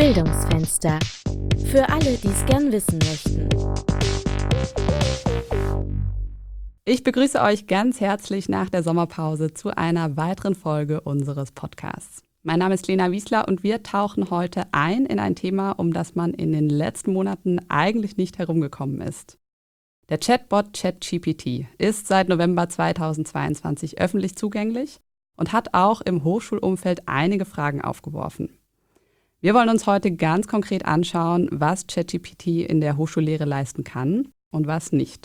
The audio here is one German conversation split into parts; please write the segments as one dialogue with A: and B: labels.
A: Bildungsfenster. Für alle, die es gern wissen möchten.
B: Ich begrüße euch ganz herzlich nach der Sommerpause zu einer weiteren Folge unseres Podcasts. Mein Name ist Lena Wiesler und wir tauchen heute ein in ein Thema, um das man in den letzten Monaten eigentlich nicht herumgekommen ist. Der Chatbot ChatGPT ist seit November 2022 öffentlich zugänglich und hat auch im Hochschulumfeld einige Fragen aufgeworfen. Wir wollen uns heute ganz konkret anschauen, was ChatGPT in der Hochschullehre leisten kann und was nicht.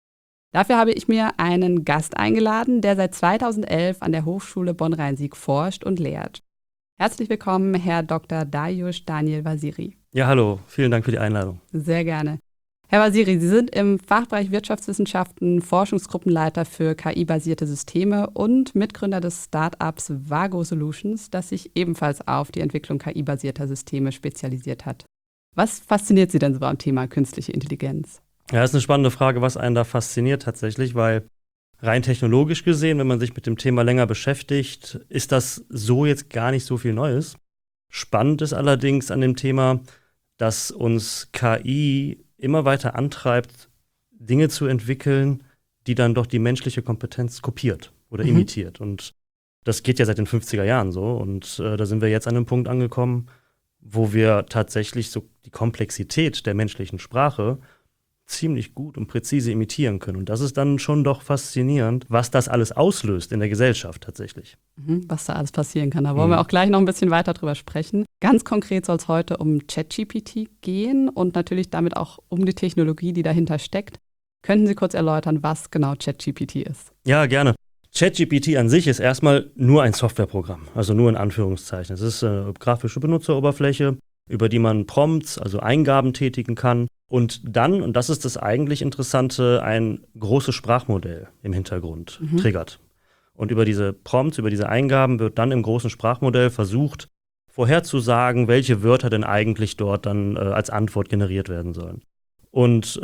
B: Dafür habe ich mir einen Gast eingeladen, der seit 2011 an der Hochschule Bonn-Rhein-Sieg forscht und lehrt. Herzlich willkommen, Herr Dr. Dariush Daniel Vaziri.
C: Ja, hallo. Vielen Dank für die Einladung.
B: Sehr gerne. Herr Vaziri, Sie sind im Fachbereich Wirtschaftswissenschaften Forschungsgruppenleiter für KI-basierte Systeme und Mitgründer des Startups Vago Solutions, das sich ebenfalls auf die Entwicklung KI-basierter Systeme spezialisiert hat. Was fasziniert Sie denn so am Thema künstliche Intelligenz?
C: Ja, das ist eine spannende Frage, was einen da fasziniert tatsächlich, weil rein technologisch gesehen, wenn man sich mit dem Thema länger beschäftigt, ist das so jetzt gar nicht so viel Neues. Spannend ist allerdings an dem Thema, dass uns KI immer weiter antreibt, Dinge zu entwickeln, die dann doch die menschliche Kompetenz kopiert oder imitiert. Und das geht ja seit den 50er Jahren so. Und da sind wir jetzt an einem Punkt angekommen, wo wir tatsächlich so die Komplexität der menschlichen Sprache ziemlich gut und präzise imitieren können. Und das ist dann schon doch faszinierend, was das alles auslöst in der Gesellschaft tatsächlich.
B: Was da alles passieren kann. Da wollen wir auch gleich noch ein bisschen weiter drüber sprechen. Ganz konkret soll es heute um ChatGPT gehen und natürlich damit auch um die Technologie, die dahinter steckt. Könnten Sie kurz erläutern, was genau ChatGPT ist?
C: Ja, gerne. ChatGPT an sich ist erstmal nur ein Softwareprogramm, also nur in Anführungszeichen. Es ist eine grafische Benutzeroberfläche, über die man Prompts, also Eingaben tätigen kann. Und dann, und das ist das eigentlich Interessante, ein großes Sprachmodell im Hintergrund triggert. Und über diese Prompts, über diese Eingaben wird dann im großen Sprachmodell versucht, vorherzusagen, welche Wörter denn eigentlich dort dann als Antwort generiert werden sollen. Und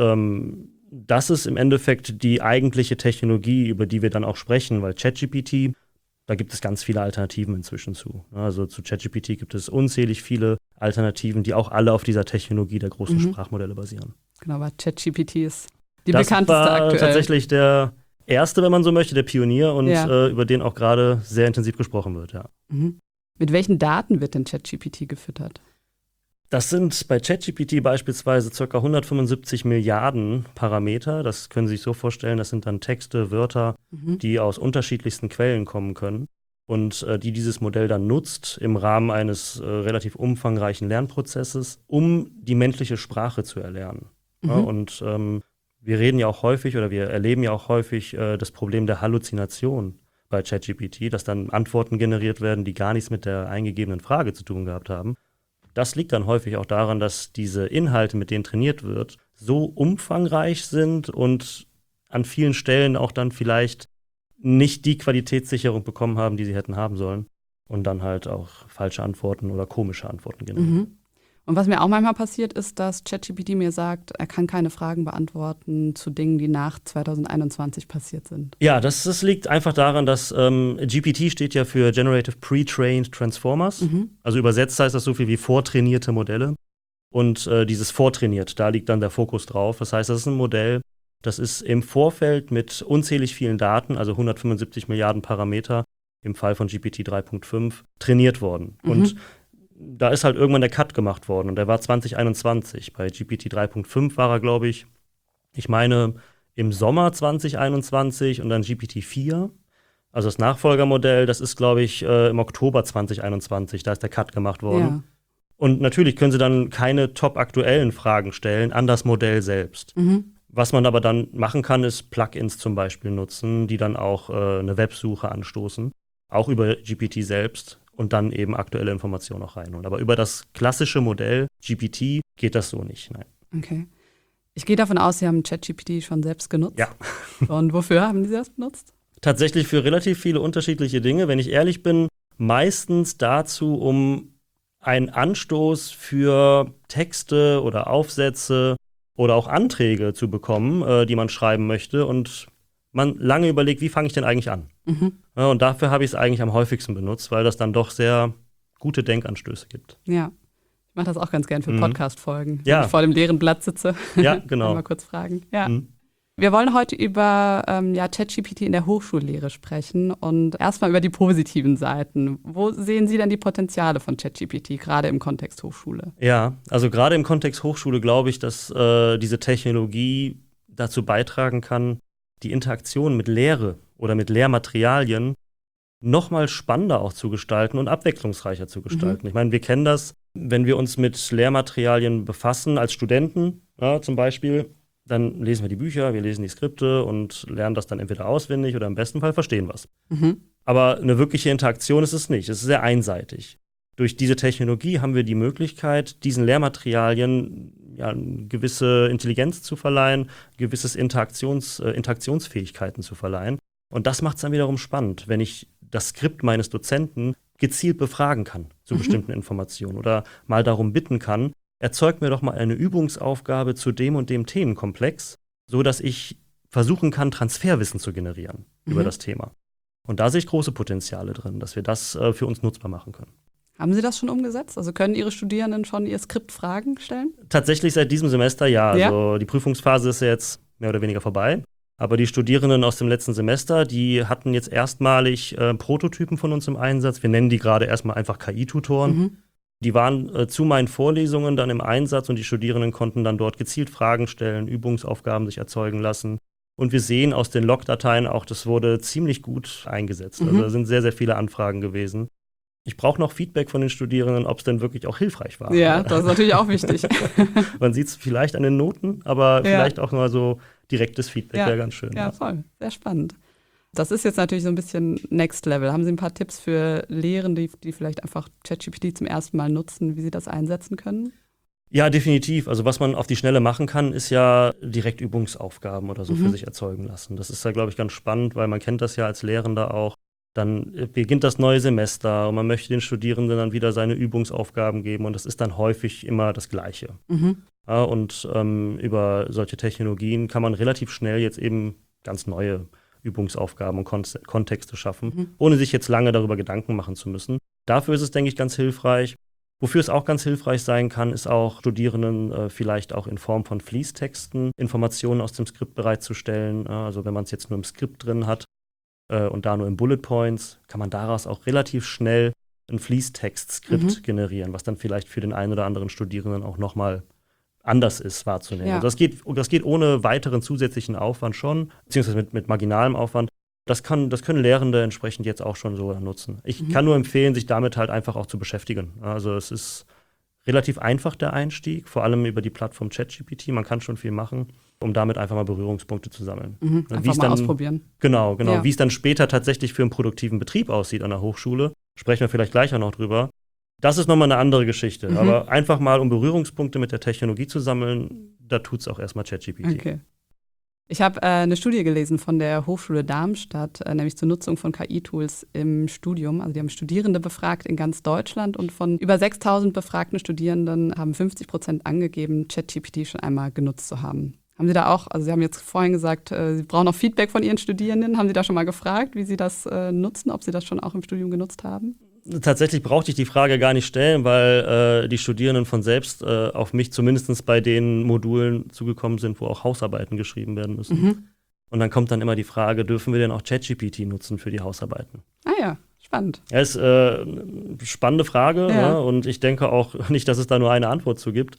C: das ist im Endeffekt die eigentliche Technologie, über die wir dann auch sprechen, weil ChatGPT, da gibt es ganz viele Alternativen inzwischen zu. Also zu ChatGPT gibt es unzählig viele Alternativen, die auch alle auf dieser Technologie der großen Sprachmodelle basieren.
B: Genau, aber ChatGPT ist die bekannteste aktuell.
C: Das war tatsächlich der erste, wenn man so möchte, der Pionier und über den auch gerade sehr intensiv gesprochen wird. Ja.
B: Mit welchen Daten wird denn ChatGPT gefüttert?
C: Das sind bei ChatGPT beispielsweise ca. 175 Milliarden Parameter. Das können Sie sich so vorstellen, das sind dann Texte, Wörter, die aus unterschiedlichsten Quellen kommen können und die dieses Modell dann nutzt im Rahmen eines relativ umfangreichen Lernprozesses, um die menschliche Sprache zu erlernen. Ja, und wir reden ja auch häufig oder wir erleben ja auch häufig das Problem der Halluzination bei ChatGPT, dass dann Antworten generiert werden, die gar nichts mit der eingegebenen Frage zu tun gehabt haben. Das liegt dann häufig auch daran, dass diese Inhalte, mit denen trainiert wird, so umfangreich sind und an vielen Stellen auch dann vielleicht nicht die Qualitätssicherung bekommen haben, die sie hätten haben sollen und dann halt auch falsche Antworten oder komische Antworten generieren.
B: Und was mir auch manchmal passiert, ist, dass ChatGPT mir sagt, er kann keine Fragen beantworten zu Dingen, die nach 2021 passiert sind.
C: Ja, das liegt einfach daran, dass GPT steht ja für Generative Pre-Trained Transformers. Also übersetzt heißt das so viel wie vortrainierte Modelle. Und dieses vortrainiert, da liegt dann der Fokus drauf. Das heißt, das ist ein Modell, das ist im Vorfeld mit unzählig vielen Daten, also 175 Milliarden Parameter, im Fall von GPT 3.5, trainiert worden. Und da ist halt irgendwann der Cut gemacht worden und der war 2021. Bei GPT 3.5 war er, glaube ich meine, im Sommer 2021 und dann GPT 4. Also das Nachfolgermodell, das ist, glaube ich, im Oktober 2021, da ist der Cut gemacht worden.
B: Ja.
C: Und natürlich können Sie dann keine top-aktuellen Fragen stellen an das Modell selbst. Was man aber dann machen kann, ist Plugins zum Beispiel nutzen, die dann auch eine Websuche anstoßen, auch über GPT selbst. Und dann eben aktuelle Informationen auch reinholen. Aber über das klassische Modell GPT geht das so nicht, nein.
B: Okay. Ich gehe davon aus, Sie haben ChatGPT schon selbst genutzt.
C: Ja.
B: Und wofür haben Sie das benutzt?
C: Tatsächlich für relativ viele unterschiedliche Dinge. Wenn ich ehrlich bin, meistens dazu, um einen Anstoß für Texte oder Aufsätze oder auch Anträge zu bekommen, die man schreiben möchte. Und man lange überlegt, wie fange ich denn eigentlich an? Ja, und dafür habe ich es eigentlich am häufigsten benutzt, weil das dann doch sehr gute Denkanstöße gibt.
B: Ja. Ich mache das auch ganz gern für Podcast-Folgen,
C: Ja.
B: wenn ich vor dem leeren Blatt sitze.
C: Ja, genau.
B: Mal kurz fragen. Ja. Wir wollen heute über ChatGPT in der Hochschullehre sprechen und erstmal über die positiven Seiten. Wo sehen Sie denn die Potenziale von ChatGPT, gerade im Kontext Hochschule?
C: Ja, also gerade im Kontext Hochschule glaube ich, dass diese Technologie dazu beitragen kann, die Interaktion mit Lehre oder mit Lehrmaterialien noch mal spannender auch zu gestalten und abwechslungsreicher zu gestalten. Ich meine, wir kennen das, wenn wir uns mit Lehrmaterialien befassen, als Studenten zum Beispiel, dann lesen wir die Bücher, wir lesen die Skripte und lernen das dann entweder auswendig oder im besten Fall verstehen was. Aber eine wirkliche Interaktion ist es nicht, es ist sehr einseitig. Durch diese Technologie haben wir die Möglichkeit, diesen Lehrmaterialien eine gewisse Intelligenz zu verleihen, gewisses Interaktionsfähigkeiten zu verleihen. Und das macht es dann wiederum spannend, wenn ich das Skript meines Dozenten gezielt befragen kann zu bestimmten Informationen oder mal darum bitten kann, erzeug mir doch mal eine Übungsaufgabe zu dem und dem Themenkomplex, so dass ich versuchen kann, Transferwissen zu generieren über das Thema. Und da sehe ich große Potenziale drin, dass wir das für uns nutzbar machen können.
B: Haben Sie das schon umgesetzt? Also können Ihre Studierenden schon ihr Skript Fragen stellen?
C: Tatsächlich seit diesem Semester ja. Also die Prüfungsphase ist ja jetzt mehr oder weniger vorbei. Aber die Studierenden aus dem letzten Semester, die hatten jetzt erstmalig Prototypen von uns im Einsatz. Wir nennen die gerade erstmal einfach KI-Tutoren. Die waren zu meinen Vorlesungen dann im Einsatz und die Studierenden konnten dann dort gezielt Fragen stellen, Übungsaufgaben sich erzeugen lassen. Und wir sehen aus den Logdateien auch, das wurde ziemlich gut eingesetzt. Also da sind sehr, sehr viele Anfragen gewesen. Ich brauche noch Feedback von den Studierenden, ob es denn wirklich auch hilfreich war.
B: Ja, das ist natürlich auch wichtig.
C: Man sieht es vielleicht an den Noten, aber vielleicht auch mal so direktes Feedback wäre ganz schön.
B: Ja, voll. Sehr spannend. Das ist jetzt natürlich so ein bisschen Next Level. Haben Sie ein paar Tipps für Lehrende, die vielleicht einfach ChatGPT zum ersten Mal nutzen, wie sie das einsetzen können?
C: Ja, definitiv. Also was man auf die Schnelle machen kann, ist ja direkt Übungsaufgaben oder so für sich erzeugen lassen. Das ist ja, glaube ich, ganz spannend, weil man kennt das ja als Lehrender auch. Dann beginnt das neue Semester und man möchte den Studierenden dann wieder seine Übungsaufgaben geben und das ist dann häufig immer das Gleiche. Ja, und über solche Technologien kann man relativ schnell jetzt eben ganz neue Übungsaufgaben und Kontexte schaffen, ohne sich jetzt lange darüber Gedanken machen zu müssen. Dafür ist es, denke ich, ganz hilfreich. Wofür es auch ganz hilfreich sein kann, ist auch Studierenden vielleicht auch in Form von Fließtexten Informationen aus dem Skript bereitzustellen. Also wenn man es jetzt nur im Skript drin hat und da nur in Bullet Points, kann man daraus auch relativ schnell ein Fließtext-Skript generieren, was dann vielleicht für den einen oder anderen Studierenden auch nochmal anders ist wahrzunehmen.
B: Ja.
C: Also das geht ohne weiteren zusätzlichen Aufwand schon, beziehungsweise mit marginalem Aufwand. Das können Lehrende entsprechend jetzt auch schon so nutzen. Ich kann nur empfehlen, sich damit halt einfach auch zu beschäftigen. Also es ist relativ einfach, der Einstieg, vor allem über die Plattform ChatGPT. Man kann schon viel machen, um damit einfach mal Berührungspunkte zu sammeln.
B: Einfach mal ausprobieren.
C: Genau.
B: Ja.
C: Wie es dann später tatsächlich für einen produktiven Betrieb aussieht an der Hochschule, sprechen wir vielleicht gleich auch noch drüber. Das ist nochmal eine andere Geschichte. Aber einfach mal, um Berührungspunkte mit der Technologie zu sammeln, da tut es auch erstmal ChatGPT.
B: Okay. Ich habe eine Studie gelesen von der Hochschule Darmstadt, nämlich zur Nutzung von KI-Tools im Studium. Also die haben Studierende befragt in ganz Deutschland und von über 6.000 befragten Studierenden haben 50% angegeben, ChatGPT schon einmal genutzt zu haben. Haben Sie da auch, also Sie haben jetzt vorhin gesagt, Sie brauchen noch Feedback von Ihren Studierenden. Haben Sie da schon mal gefragt, wie Sie das nutzen, ob Sie das schon auch im Studium genutzt haben?
C: Tatsächlich brauchte ich die Frage gar nicht stellen, weil die Studierenden von selbst auf mich zumindest bei den Modulen zugekommen sind, wo auch Hausarbeiten geschrieben werden müssen. Und dann kommt dann immer die Frage, dürfen wir denn auch ChatGPT nutzen für die Hausarbeiten?
B: Ah ja, spannend.
C: Ja, ist eine spannende Frage,
B: Ja.
C: Ne? Und ich denke auch nicht, dass es da nur eine Antwort zu gibt.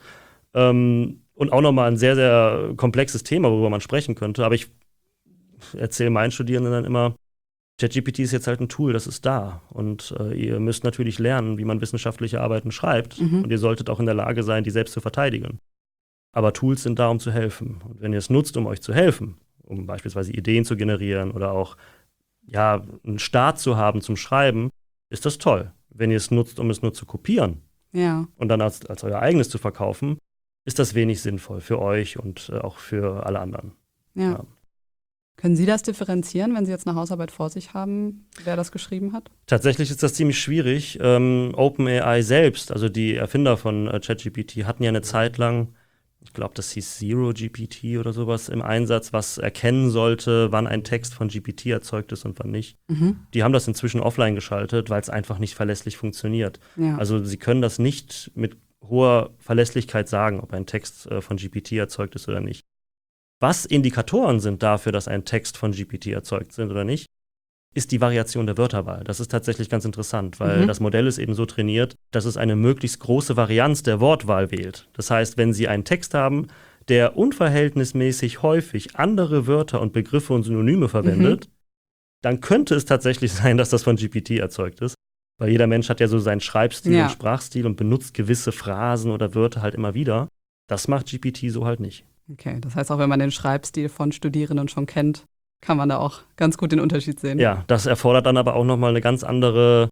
C: Und auch nochmal ein sehr, sehr komplexes Thema, worüber man sprechen könnte. Aber ich erzähle meinen Studierenden dann immer, ChatGPT ist jetzt halt ein Tool, das ist da. Und ihr müsst natürlich lernen, wie man wissenschaftliche Arbeiten schreibt. Und ihr solltet auch in der Lage sein, die selbst zu verteidigen. Aber Tools sind da, um zu helfen. Und wenn ihr es nutzt, um euch zu helfen, um beispielsweise Ideen zu generieren oder auch einen Start zu haben zum Schreiben, ist das toll. Wenn ihr es nutzt, um es nur zu kopieren und dann als euer eigenes zu verkaufen, ist das wenig sinnvoll für euch und auch für alle anderen.
B: Ja. Können Sie das differenzieren, wenn Sie jetzt eine Hausarbeit vor sich haben, wer das geschrieben hat?
C: Tatsächlich ist das ziemlich schwierig. OpenAI selbst, also die Erfinder von ChatGPT, hatten ja eine Zeit lang, ich glaube, das hieß ZeroGPT oder sowas im Einsatz, was erkennen sollte, wann ein Text von GPT erzeugt ist und wann nicht. Die haben das inzwischen offline geschaltet, weil es einfach nicht verlässlich funktioniert.
B: Ja.
C: Also sie können das nicht mit hoher Verlässlichkeit sagen, ob ein Text von GPT erzeugt ist oder nicht. Was Indikatoren sind dafür, dass ein Text von GPT erzeugt sind oder nicht, ist die Variation der Wörterwahl. Das ist tatsächlich ganz interessant, weil das Modell ist eben so trainiert, dass es eine möglichst große Varianz der Wortwahl wählt. Das heißt, wenn Sie einen Text haben, der unverhältnismäßig häufig andere Wörter und Begriffe und Synonyme verwendet, dann könnte es tatsächlich sein, dass das von GPT erzeugt ist. Weil jeder Mensch hat ja so seinen Schreibstil und Sprachstil und benutzt gewisse Phrasen oder Wörter halt immer wieder. Das macht GPT so halt nicht.
B: Okay, das heißt, auch wenn man den Schreibstil von Studierenden schon kennt, kann man da auch ganz gut den Unterschied sehen.
C: Ja, das erfordert dann aber auch nochmal einen ganz anderen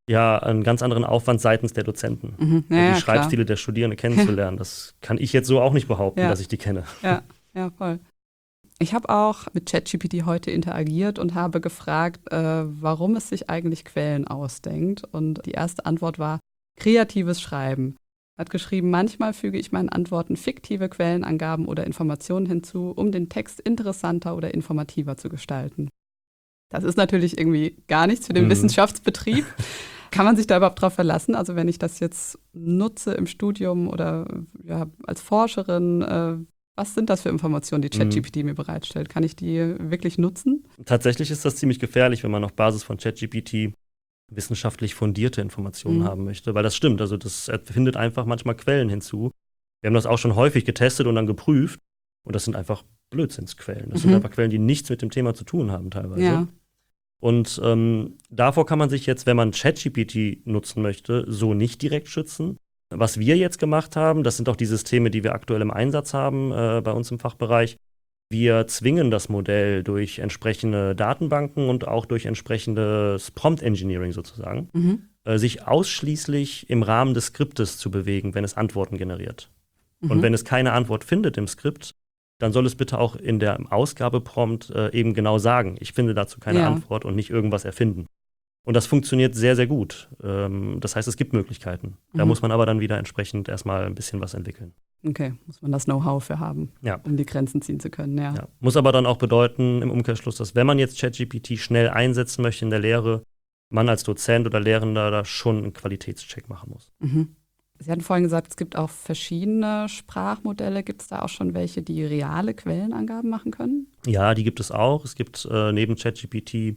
C: Aufwand seitens der Dozenten. Die Schreibstile der Studierenden kennenzulernen. Das kann ich jetzt so auch nicht behaupten, dass ich die kenne.
B: Ja, voll. Ich habe auch mit ChatGPT heute interagiert und habe gefragt, warum es sich eigentlich Quellen ausdenkt. Und die erste Antwort war kreatives Schreiben. Hat geschrieben, manchmal füge ich meinen Antworten fiktive Quellenangaben oder Informationen hinzu, um den Text interessanter oder informativer zu gestalten. Das ist natürlich irgendwie gar nichts für den Wissenschaftsbetrieb. Kann man sich da überhaupt drauf verlassen? Also wenn ich das jetzt nutze im Studium oder als Forscherin, was sind das für Informationen, die ChatGPT mir bereitstellt? Kann ich die wirklich nutzen?
C: Tatsächlich ist das ziemlich gefährlich, wenn man auf Basis von ChatGPT wissenschaftlich fundierte Informationen haben möchte, weil das stimmt, also das findet einfach manchmal Quellen hinzu. Wir haben das auch schon häufig getestet und dann geprüft und das sind einfach Blödsinnsquellen. Das sind einfach Quellen, die nichts mit dem Thema zu tun haben teilweise.
B: Ja.
C: Und davor kann man sich jetzt, wenn man ChatGPT nutzen möchte, so nicht direkt schützen. Was wir jetzt gemacht haben, das sind auch die Systeme, die wir aktuell im Einsatz haben bei uns im Fachbereich. Wir zwingen das Modell durch entsprechende Datenbanken und auch durch entsprechendes Prompt Engineering sozusagen, sich ausschließlich im Rahmen des Skriptes zu bewegen, wenn es Antworten generiert. Und wenn es keine Antwort findet im Skript, dann soll es bitte auch in der Ausgabeprompt eben genau sagen, ich finde dazu keine Antwort und nicht irgendwas erfinden. Und das funktioniert sehr, sehr gut. Das heißt, es gibt Möglichkeiten. Da muss man aber dann wieder entsprechend erstmal ein bisschen was entwickeln.
B: Okay, muss man das Know-how für haben, um die Grenzen ziehen zu können. Ja.
C: Muss aber dann auch bedeuten im Umkehrschluss, dass wenn man jetzt ChatGPT schnell einsetzen möchte in der Lehre, man als Dozent oder Lehrender da schon einen Qualitätscheck machen muss.
B: Sie hatten vorhin gesagt, es gibt auch verschiedene Sprachmodelle. Gibt es da auch schon welche, die reale Quellenangaben machen können?
C: Ja, die gibt es auch. Es gibt neben ChatGPT,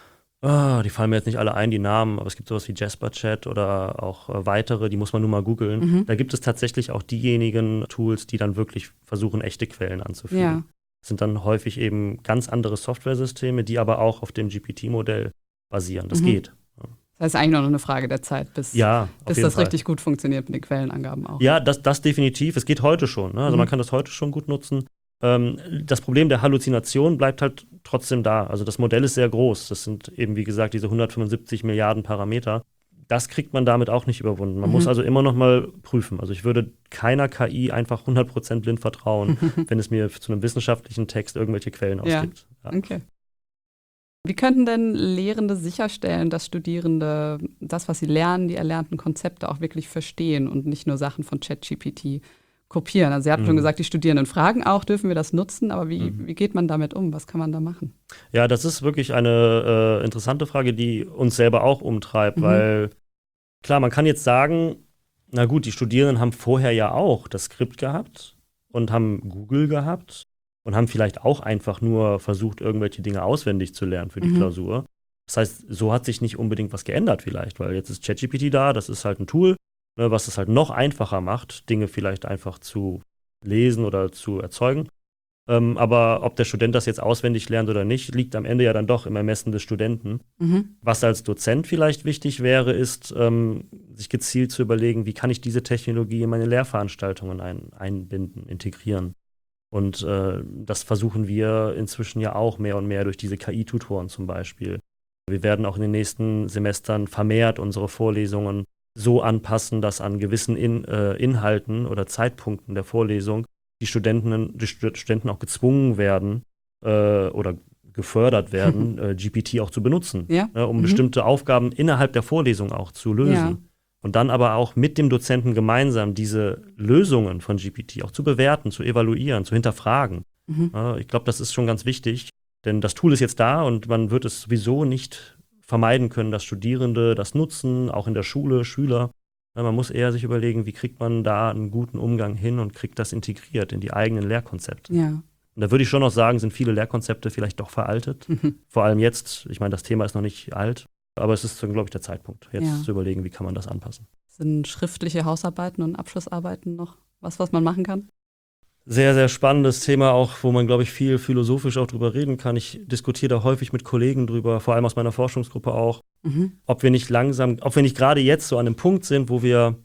C: die fallen mir jetzt nicht alle ein, die Namen, aber es gibt sowas wie JasperChat oder auch weitere, die muss man nur mal googeln. Da gibt es tatsächlich auch diejenigen Tools, die dann wirklich versuchen, echte Quellen anzufügen.
B: Ja.
C: Das sind dann häufig eben ganz andere Softwaresysteme, die aber auch auf dem GPT-Modell basieren. Das geht.
B: Das heißt eigentlich nur noch eine Frage der Zeit, bis das richtig gut funktioniert mit den Quellenangaben auch.
C: Ja, das definitiv. Es geht heute schon. Ne? Also man kann das heute schon gut nutzen. Das Problem der Halluzination bleibt halt trotzdem da. Also das Modell ist sehr groß. Das sind eben, wie gesagt, diese 175 Milliarden Parameter. Das kriegt man damit auch nicht überwunden. Man muss also immer noch mal prüfen. Also ich würde keiner KI einfach 100% blind vertrauen, wenn es mir zu einem wissenschaftlichen Text irgendwelche Quellen ausgibt. Ja.
B: Okay. Wie könnten denn Lehrende sicherstellen, dass Studierende das, was sie lernen, die erlernten Konzepte auch wirklich verstehen und nicht nur Sachen von ChatGPT kopieren? Also Sie hatten schon gesagt, die Studierenden fragen auch, dürfen wir das nutzen, aber wie geht man damit um? Was kann man da machen?
C: Ja, das ist wirklich eine interessante Frage, die uns selber auch umtreibt, weil klar, man kann jetzt sagen, na gut, die Studierenden haben vorher ja auch das Skript gehabt und haben Google gehabt und haben vielleicht auch einfach nur versucht, irgendwelche Dinge auswendig zu lernen für die Klausur. Das heißt, so hat sich nicht unbedingt was geändert vielleicht, weil jetzt ist ChatGPT da, das ist halt ein Tool, ne, was es halt noch einfacher macht, Dinge vielleicht einfach zu lesen oder zu erzeugen. Aber ob der Student das jetzt auswendig lernt oder nicht, liegt am Ende ja dann doch im Ermessen des Studenten. Was als Dozent vielleicht wichtig wäre, ist, sich gezielt zu überlegen, wie kann ich diese Technologie in meine Lehrveranstaltungen einbinden, integrieren. Und das versuchen wir inzwischen ja auch mehr und mehr durch diese KI-Tutoren zum Beispiel. Wir werden auch in den nächsten Semestern vermehrt unsere Vorlesungen so anpassen, dass an gewissen Inhalten oder Zeitpunkten der Vorlesung die Studenten auch gezwungen werden oder gefördert werden, GPT auch zu benutzen, um bestimmte Aufgaben innerhalb der Vorlesung auch zu lösen. Ja. Und dann aber auch mit dem Dozenten gemeinsam diese Lösungen von GPT auch zu bewerten, zu evaluieren, zu hinterfragen. Ich glaube, das ist schon ganz wichtig, denn das Tool ist jetzt da und man wird es sowieso nicht vermeiden können, dass Studierende das nutzen, auch in der Schule, Schüler. Man muss eher sich überlegen, wie kriegt man da einen guten Umgang hin und kriegt das integriert in die eigenen Lehrkonzepte.
B: Ja.
C: Und da würde ich schon noch sagen, sind viele Lehrkonzepte vielleicht doch veraltet. Vor allem jetzt, ich meine, das Thema ist noch nicht alt, aber es ist, glaube ich, der Zeitpunkt, jetzt zu überlegen, wie kann man das anpassen.
B: Sind schriftliche Hausarbeiten und Abschlussarbeiten noch was man machen kann?
C: Sehr, sehr spannendes Thema auch, wo man, glaube ich, viel philosophisch auch drüber reden kann. Ich diskutiere da häufig mit Kollegen drüber, vor allem aus meiner Forschungsgruppe auch, ob wir nicht gerade jetzt so an einem Punkt sind, wo wir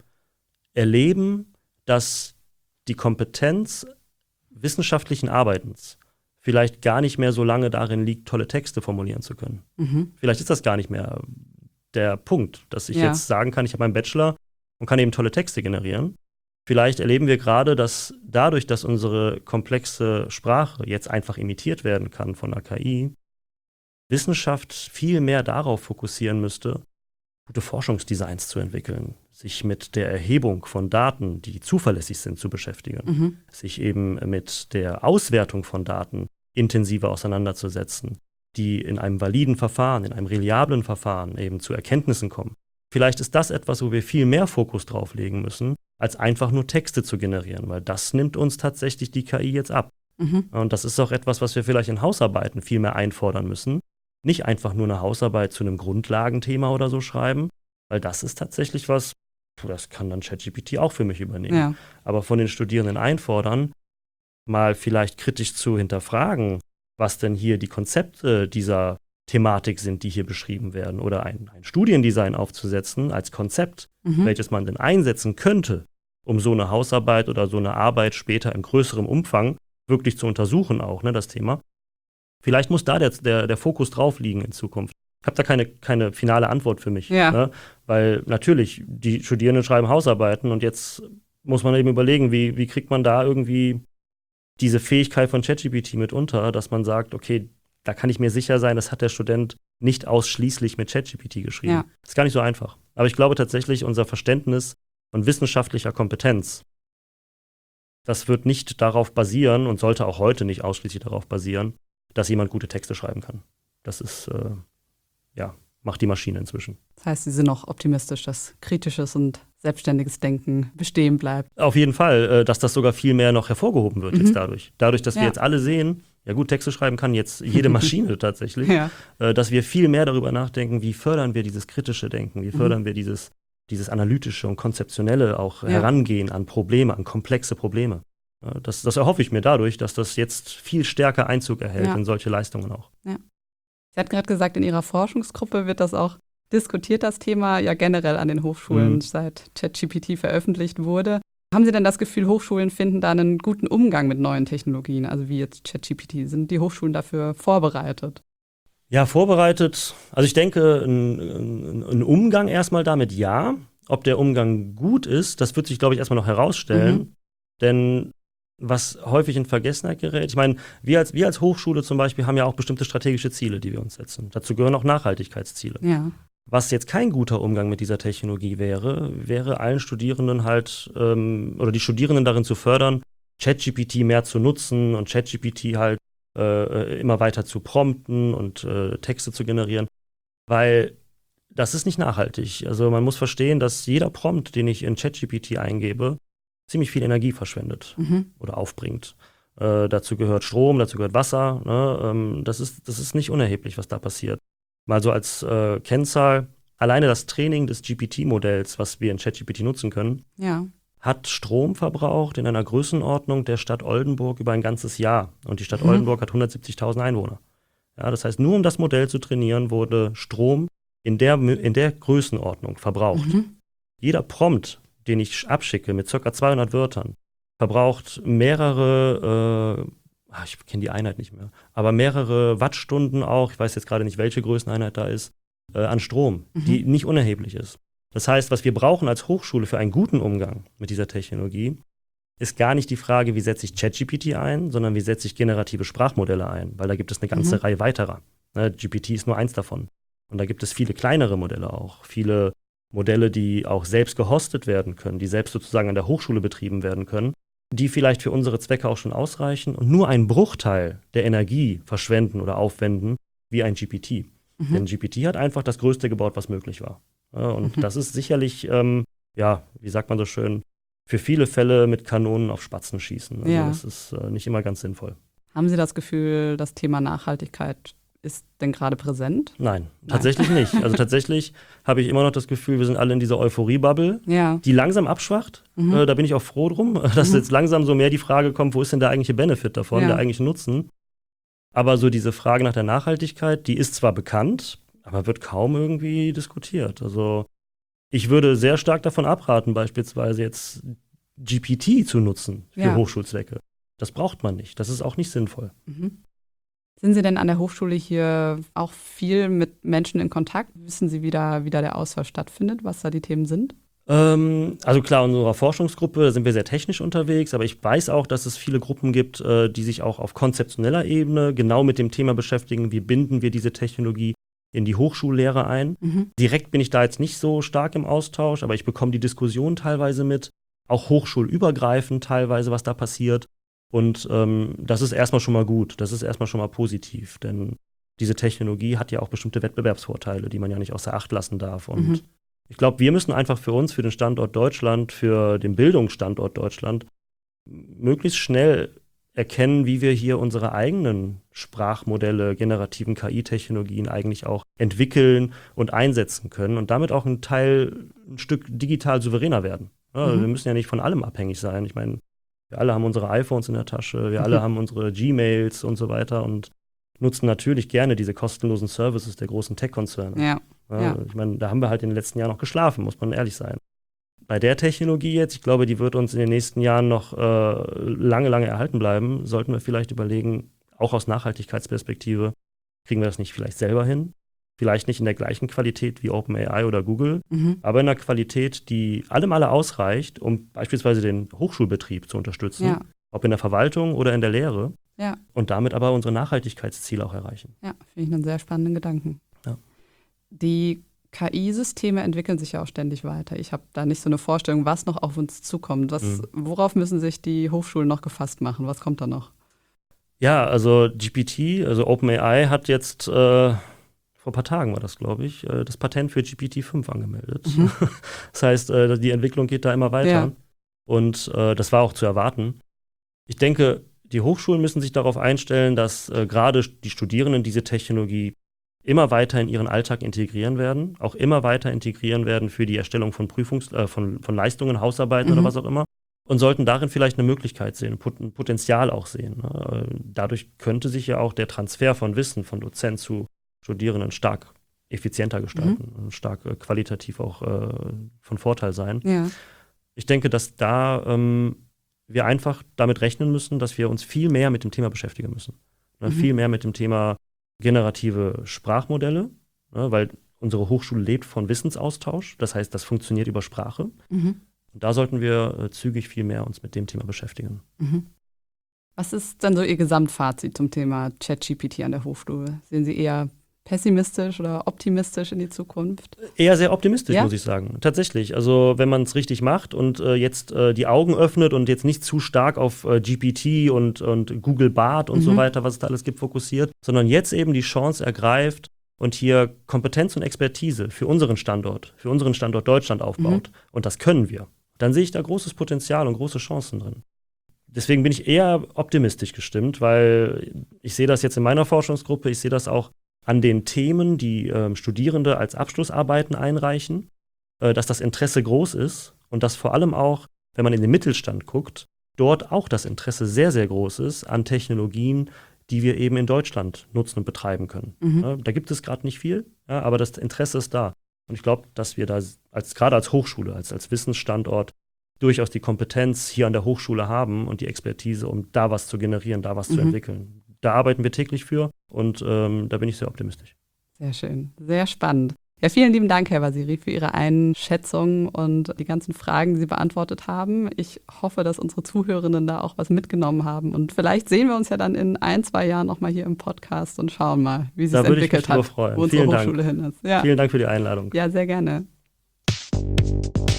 C: erleben, dass die Kompetenz wissenschaftlichen Arbeitens vielleicht gar nicht mehr so lange darin liegt, tolle Texte formulieren zu können. Vielleicht ist das gar nicht mehr der Punkt, dass ich jetzt sagen kann, ich habe einen Bachelor und kann eben tolle Texte generieren. Vielleicht erleben wir gerade, dass dadurch, dass unsere komplexe Sprache jetzt einfach imitiert werden kann von der KI, Wissenschaft viel mehr darauf fokussieren müsste, gute Forschungsdesigns zu entwickeln, sich mit der Erhebung von Daten, die zuverlässig sind, zu beschäftigen, sich eben mit der Auswertung von Daten intensiver auseinanderzusetzen, die in einem validen Verfahren, in einem reliablen Verfahren eben zu Erkenntnissen kommen. Vielleicht ist das etwas, wo wir viel mehr Fokus drauf legen müssen, als einfach nur Texte zu generieren, weil das nimmt uns tatsächlich die KI jetzt ab. Und das ist auch etwas, was wir vielleicht in Hausarbeiten viel mehr einfordern müssen. Nicht einfach nur eine Hausarbeit zu einem Grundlagenthema oder so schreiben, weil das ist tatsächlich was, das kann dann ChatGPT auch für mich übernehmen.
B: Ja.
C: Aber von den Studierenden einfordern, mal vielleicht kritisch zu hinterfragen, was denn hier die Konzepte dieser Thematik sind, die hier beschrieben werden, oder ein Studiendesign aufzusetzen als Konzept, welches man denn einsetzen könnte, um so eine Hausarbeit oder so eine Arbeit später in größerem Umfang wirklich zu untersuchen auch, das Thema. Vielleicht muss da der Fokus drauf liegen in Zukunft. Ich habe da keine finale Antwort für mich, weil natürlich, die Studierenden schreiben Hausarbeiten und jetzt muss man eben überlegen, wie kriegt man da irgendwie diese Fähigkeit von ChatGPT mit unter, dass man sagt, okay, da kann ich mir sicher sein, das hat der Student nicht ausschließlich mit ChatGPT geschrieben.
B: Ja.
C: Das ist gar nicht so einfach. Aber ich glaube tatsächlich, unser Verständnis von wissenschaftlicher Kompetenz, das wird nicht darauf basieren und sollte auch heute nicht ausschließlich darauf basieren, dass jemand gute Texte schreiben kann. Das ist, macht die Maschine inzwischen.
B: Das heißt, Sie sind noch optimistisch, dass kritisches und selbstständiges Denken bestehen bleibt.
C: Auf jeden Fall, dass das sogar viel mehr noch hervorgehoben wird jetzt dadurch. Dadurch, dass wir jetzt alle sehen, ja gut, Texte schreiben kann jetzt jede Maschine tatsächlich, dass wir viel mehr darüber nachdenken, wie fördern wir dieses kritische Denken, wie fördern wir dieses analytische und konzeptionelle auch Herangehen an Probleme, an komplexe Probleme. Das erhoffe ich mir dadurch, dass das jetzt viel stärker Einzug erhält in solche Leistungen auch.
B: Ja. Sie hatten gerade gesagt, in Ihrer Forschungsgruppe wird das auch diskutiert, das Thema ja generell an den Hochschulen, seit ChatGPT veröffentlicht wurde. Haben Sie denn das Gefühl, Hochschulen finden da einen guten Umgang mit neuen Technologien, also wie jetzt ChatGPT? Sind die Hochschulen dafür vorbereitet?
C: Ja, vorbereitet. Also ich denke, ein Umgang erstmal damit ja. Ob der Umgang gut ist, das wird sich, glaube ich, erstmal noch herausstellen. Denn was häufig in Vergessenheit gerät, ich meine, wir als Hochschule zum Beispiel haben ja auch bestimmte strategische Ziele, die wir uns setzen. Dazu gehören auch Nachhaltigkeitsziele.
B: Ja.
C: Was jetzt kein guter Umgang mit dieser Technologie wäre allen Studierenden halt, oder die Studierenden darin zu fördern, ChatGPT mehr zu nutzen und ChatGPT halt immer weiter zu prompten und Texte zu generieren, weil das ist nicht nachhaltig. Also man muss verstehen, dass jeder Prompt, den ich in ChatGPT eingebe, ziemlich viel Energie verschwendet oder aufbringt. Dazu gehört Strom, dazu gehört Wasser. Das ist nicht unerheblich, was da passiert. Mal so als Kennzahl, alleine das Training des GPT-Modells, was wir in ChatGPT nutzen können, hat Strom verbraucht in einer Größenordnung der Stadt Oldenburg über ein ganzes Jahr. Und die Stadt Oldenburg hat 170.000 Einwohner. Ja, das heißt, nur um das Modell zu trainieren, wurde Strom in der Größenordnung verbraucht. Jeder Prompt, den ich abschicke mit ca. 200 Wörtern, verbraucht mehrere, ich kenne die Einheit nicht mehr, aber mehrere Wattstunden auch, ich weiß jetzt gerade nicht, welche Größeneinheit da ist, an Strom, die nicht unerheblich ist. Das heißt, was wir brauchen als Hochschule für einen guten Umgang mit dieser Technologie, ist gar nicht die Frage, wie setze ich ChatGPT ein, sondern wie setze ich generative Sprachmodelle ein, weil da gibt es eine ganze Reihe weiterer. GPT ist nur eins davon. Und da gibt es viele kleinere Modelle auch, viele Modelle, die auch selbst gehostet werden können, die selbst sozusagen an der Hochschule betrieben werden können, die vielleicht für unsere Zwecke auch schon ausreichen und nur einen Bruchteil der Energie verschwenden oder aufwenden wie ein GPT. Denn GPT hat einfach das Größte gebaut, was möglich war. Und das ist sicherlich wie sagt man so schön, für viele Fälle mit Kanonen auf Spatzen schießen. Also das ist nicht immer ganz sinnvoll.
B: Haben Sie das Gefühl, das Thema Nachhaltigkeit ist denn gerade präsent?
C: Nein, tatsächlich nicht. Also tatsächlich habe ich immer noch das Gefühl, wir sind alle in dieser Euphorie-Bubble, die langsam abschwacht. Da bin ich auch froh drum, dass jetzt langsam so mehr die Frage kommt, wo ist denn der eigentliche Benefit davon, der eigentliche Nutzen? Aber so diese Frage nach der Nachhaltigkeit, die ist zwar bekannt, aber wird kaum irgendwie diskutiert. Also ich würde sehr stark davon abraten, beispielsweise jetzt GPT zu nutzen für Hochschulzwecke. Das braucht man nicht. Das ist auch nicht sinnvoll.
B: Sind Sie denn an der Hochschule hier auch viel mit Menschen in Kontakt? Wissen Sie, wie da der Austausch stattfindet, was da die Themen sind?
C: Also klar, in unserer Forschungsgruppe da sind wir sehr technisch unterwegs, aber ich weiß auch, dass es viele Gruppen gibt, die sich auch auf konzeptioneller Ebene genau mit dem Thema beschäftigen, wie binden wir diese Technologie in die Hochschullehre ein. Direkt bin ich da jetzt nicht so stark im Austausch, aber ich bekomme die Diskussion teilweise mit, auch hochschulübergreifend teilweise, was da passiert. Und das ist erstmal schon mal gut, das ist erstmal schon mal positiv, denn diese Technologie hat ja auch bestimmte Wettbewerbsvorteile, die man ja nicht außer Acht lassen darf. Und ich glaube, wir müssen einfach für uns, für den Standort Deutschland, für den Bildungsstandort Deutschland, möglichst schnell erkennen, wie wir hier unsere eigenen Sprachmodelle, generativen KI-Technologien eigentlich auch entwickeln und einsetzen können und damit auch ein Stück digital souveräner werden. Ja, wir müssen ja nicht von allem abhängig sein. Ich meine, wir alle haben unsere iPhones in der Tasche, wir alle haben unsere Gmails und so weiter und nutzen natürlich gerne diese kostenlosen Services der großen Tech-Konzerne.
B: Ja.
C: Ich meine, da haben wir halt in den letzten Jahren noch geschlafen, muss man ehrlich sein. Bei der Technologie jetzt, ich glaube, die wird uns in den nächsten Jahren noch lange, lange erhalten bleiben, sollten wir vielleicht überlegen, auch aus Nachhaltigkeitsperspektive, kriegen wir das nicht vielleicht selber hin? Vielleicht nicht in der gleichen Qualität wie OpenAI oder Google, aber in einer Qualität, die allem alle ausreicht, um beispielsweise den Hochschulbetrieb zu unterstützen, ob in der Verwaltung oder in der Lehre, und damit aber unsere Nachhaltigkeitsziele auch erreichen.
B: Ja, finde ich einen sehr spannenden Gedanken.
C: Ja.
B: Die KI-Systeme entwickeln sich ja auch ständig weiter. Ich habe da nicht so eine Vorstellung, was noch auf uns zukommt. Worauf müssen sich die Hochschulen noch gefasst machen? Was kommt da noch?
C: Ja, also GPT, also OpenAI hat jetzt vor ein paar Tagen war das, glaube ich, das Patent für GPT-5 angemeldet. Das heißt, die Entwicklung geht da immer weiter.
B: Ja.
C: Und das war auch zu erwarten. Ich denke, die Hochschulen müssen sich darauf einstellen, dass gerade die Studierenden diese Technologie immer weiter in ihren Alltag integrieren werden, auch immer weiter integrieren werden für die Erstellung von von Leistungen, Hausarbeiten oder was auch immer, und sollten darin vielleicht eine Möglichkeit sehen, ein Potenzial auch sehen. Ne? Dadurch könnte sich ja auch der Transfer von Wissen von Dozent zu Studierenden stark effizienter gestalten und stark qualitativ auch von Vorteil sein.
B: Ja.
C: Ich denke, dass da wir einfach damit rechnen müssen, dass wir uns viel mehr mit dem Thema beschäftigen müssen. Ne? Viel mehr mit dem Thema generative Sprachmodelle, ne? Weil unsere Hochschule lebt von Wissensaustausch. Das heißt, das funktioniert über Sprache. Und da sollten wir zügig viel mehr uns mit dem Thema beschäftigen.
B: Was ist denn so Ihr Gesamtfazit zum Thema ChatGPT an der Hochschule? Sehen Sie eher pessimistisch oder optimistisch in die Zukunft?
C: Eher sehr optimistisch, muss ich sagen. Tatsächlich. Also wenn man es richtig macht und jetzt die Augen öffnet und jetzt nicht zu stark auf GPT und Google Bard und so weiter, was es da alles gibt, fokussiert, sondern jetzt eben die Chance ergreift und hier Kompetenz und Expertise für unseren Standort Deutschland aufbaut. Und das können wir. Dann sehe ich da großes Potenzial und große Chancen drin. Deswegen bin ich eher optimistisch gestimmt, weil ich sehe das jetzt in meiner Forschungsgruppe, ich sehe das auch an den Themen, die Studierende als Abschlussarbeiten einreichen, dass das Interesse groß ist und dass vor allem auch, wenn man in den Mittelstand guckt, dort auch das Interesse sehr, sehr groß ist an Technologien, die wir eben in Deutschland nutzen und betreiben können. Da gibt es gerade nicht viel, aber das Interesse ist da. Und ich glaube, dass wir da gerade als Hochschule, als Wissensstandort durchaus die Kompetenz hier an der Hochschule haben und die Expertise, um da was zu generieren, da was zu entwickeln. Da arbeiten wir täglich für und da bin ich sehr optimistisch.
B: Sehr schön, sehr spannend. Ja, vielen lieben Dank, Herr Vasiri, für Ihre Einschätzung und die ganzen Fragen, die Sie beantwortet haben. Ich hoffe, dass unsere Zuhörenden da auch was mitgenommen haben. Und vielleicht sehen wir uns ja dann in 1-2 Jahren nochmal hier im Podcast und schauen mal, wie sich es entwickelt hat,
C: freuen.
B: wo unsere Hochschule hin ist. Ja.
C: Vielen Dank für die Einladung.
B: Ja, sehr gerne.